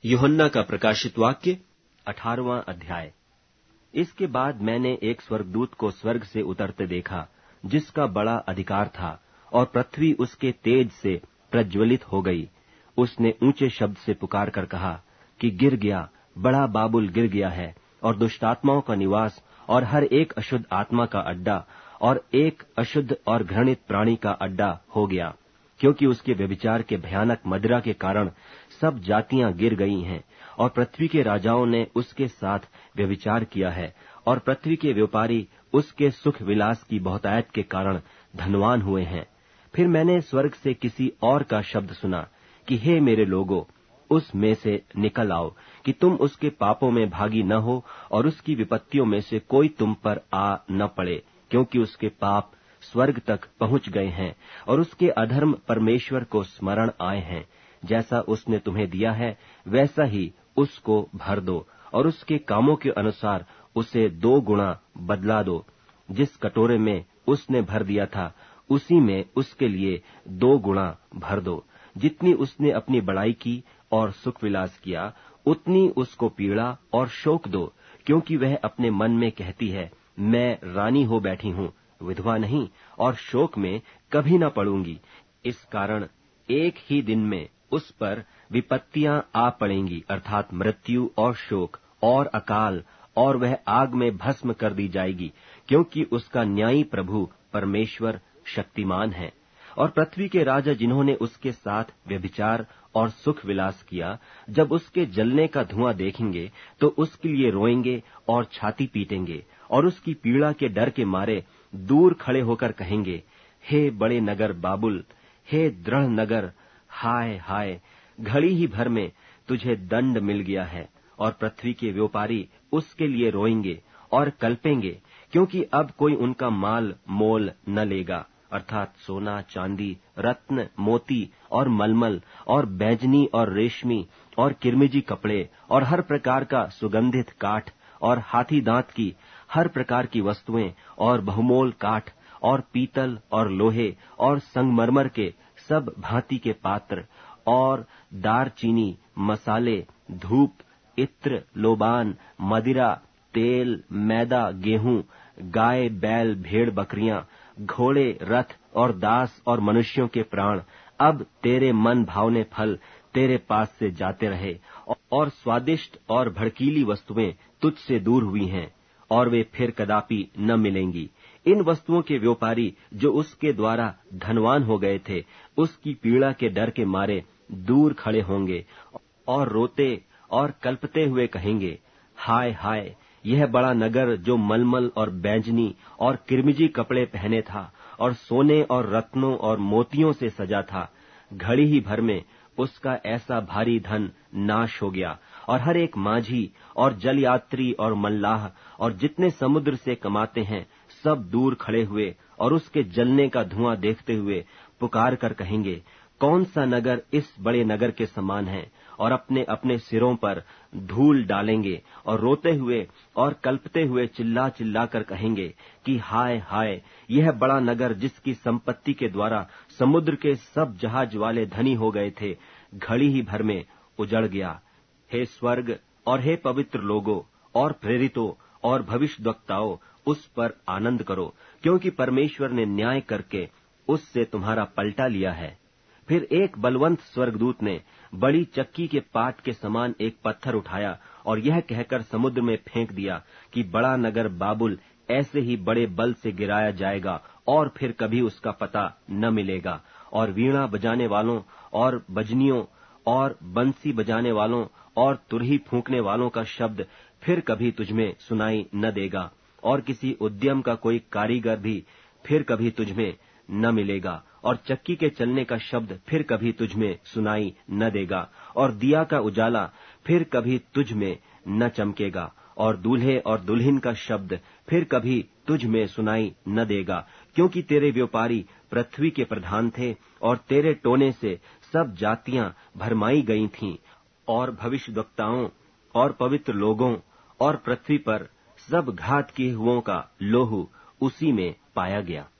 यूहन्ना का प्रकाशित वाक्य 18वां अध्याय। इसके बाद मैंने एक स्वर्गदूत को स्वर्ग से उतरते देखा, जिसका बड़ा अधिकार था, और पृथ्वी उसके तेज से प्रज्वलित हो गई। उसने ऊंचे शब्द से पुकार कर कहा कि गिर गया, बड़ा बाबुल गिर गया है, और दुष्टात्माओं का निवास, और हर एक अशुद्ध आत्मा का अड्डा, और एक अशुद्ध और घृणित प्राणी का अड्डा हो गया, क्योंकि उसके व्यभिचार के भयानक मदिरा के कारण सब जातियां गिर गई हैं, और पृथ्वी के राजाओं ने उसके साथ व्यभिचार किया है, और पृथ्वी के व्यापारी उसके सुख विलास की बहुतायत के कारण धनवान हुए हैं। फिर मैंने स्वर्ग से किसी और का शब्द सुना कि हे मेरे लोगों, उस में से निकल आओ, कि तुम उसके पापों में भागी न हो, और उसकी विपत्तियों में से कोई तुम पर आ न पड़े, क्योंकि उसके पाप स्वर्ग तक पहुंच गए हैं, और उसके अधर्म परमेश्वर को स्मरण आए हैं। जैसा उसने तुम्हें दिया है वैसा ही उसको भर दो, और उसके कामों के अनुसार उसे 2 गुणा बदला दो। जिस कटोरे में उसने भर दिया था, उसी में उसके लिए 2 गुणा भर दो। जितनी उसने अपनी बड़ाई की और सुख विलास किया, उतनी उसको पीड़ा और शोक दो, क्योंकि वह अपने मन में कहती है, मैं रानी हो बैठी हूँ, विधवा नहीं, और शोक में कभी न पड़ूंगी। इस कारण एक ही दिन में उस पर विपत्तियां आ पड़ेंगी, अर्थात मृत्यु और शोक और अकाल, और वह आग में भस्म कर दी जाएगी, क्योंकि उसका न्यायी प्रभु परमेश्वर शक्तिमान है। और पृथ्वी के राजा जिन्होंने उसके साथ व्यभिचार और सुख विलास किया, जब उसके जलने का धुआं देखेंगे तो उसके लिए रोएंगे और छाती पीटेंगे, और उसकी पीड़ा के डर के मारे दूर खड़े होकर कहेंगे, हे बड़े नगर बाबुल, हे दृढ़ नगर, हाय हाय, घड़ी ही भर में तुझे दंड मिल गया है। और पृथ्वी के व्यापारी उसके लिए रोएंगे और कल्पेंगे, क्योंकि अब कोई उनका माल मोल न लेगा, अर्थात सोना चांदी, रत्न मोती और मलमल और बैंजनी और रेशमी और किरमिजी कपड़े और हर प्रकार का सुगंधित काठ और हाथी दांत की हर प्रकार की वस्तुएं और बहुमोल काठ और पीतल और लोहे और संगमरमर के सब भांति के पात्र और दारचीनी, मसाले, धूप, इत्र, लोबान, मदिरा, तेल, मैदा, गेहूं, गाय, बैल, भेड़, बकरियां, घोड़े, रथ और दास और मनुष्यों के प्राण, अब तेरे मन भावने फल तेरे पास से जाते रहे, और स्वादिष्ट और भड़कीली वस्तुएं तुझसे दूर हुई हैं, और वे फिर कदापि न मिलेंगी। इन वस्तुओं के व्यापारी जो उसके द्वारा धनवान हो गए थे, उसकी पीड़ा के डर के मारे दूर खड़े होंगे और रोते और कल्पते हुए कहेंगे, हाय हाय, यह बड़ा नगर जो मलमल और बैंजनी और किरमिजी कपड़े पहने था और सोने और रत्नों और मोतियों से सजा था, घड़ी ही भर में उसका ऐसा भारी धन नाश हो गया। और हर एक माझी और जल यात्री और मल्लाह और जितने समुद्र से कमाते हैं, सब दूर खड़े हुए और उसके जलने का धुआं देखते हुए पुकार कर कहेंगे, कौन सा नगर इस बड़े नगर के समान है? और अपने अपने सिरों पर धूल डालेंगे और रोते हुए और कल्पते हुए चिल्ला चिल्ला कर कहेंगे कि हाय हाय, यह बड़ा नगर जिसकी संपत्ति के द्वारा समुद्र के सब जहाज वाले धनी हो गए थे, घड़ी ही भर में उजड़ गया। हे स्वर्ग और हे पवित्र लोगों और प्रेरितों और भविष्यद्वक्ताओं, उस पर आनंद करो, क्योंकि परमेश्वर ने न्याय करके उससे तुम्हारा पलटा लिया है। फिर एक बलवंत स्वर्गदूत ने बड़ी चक्की के पाट के समान एक पत्थर उठाया और यह कहकर समुद्र में फेंक दिया कि बड़ा नगर बाबुल ऐसे ही बड़े बल से गिराया जाएगा और फिर कभी उसका पता न मिलेगा। और वीणा बजाने वालों और बजनियों और बंसी बजाने वालों और तुरही फूंकने वालों का शब्द फिर कभी तुझमें सुनाई न देगा, और किसी उद्यम का कोई कारीगर भी फिर कभी तुझमें न मिलेगा, और चक्की के चलने का शब्द फिर कभी तुझमें सुनाई न देगा, और दिया का उजाला फिर कभी तुझ में न चमकेगा, और दूल्हे और दुल्हन का शब्द फिर कभी तुझ में सुनाई न देगा, क्योंकि तेरे व्यापारी पृथ्वी के प्रधान थे, और तेरे टोने से सब जातियां भरमाई गई थीं, और भविष्यद्वक्ताओं और पवित्र लोगों और पृथ्वी पर सब घात किए हुओं का लोहू उसी में पाया गया।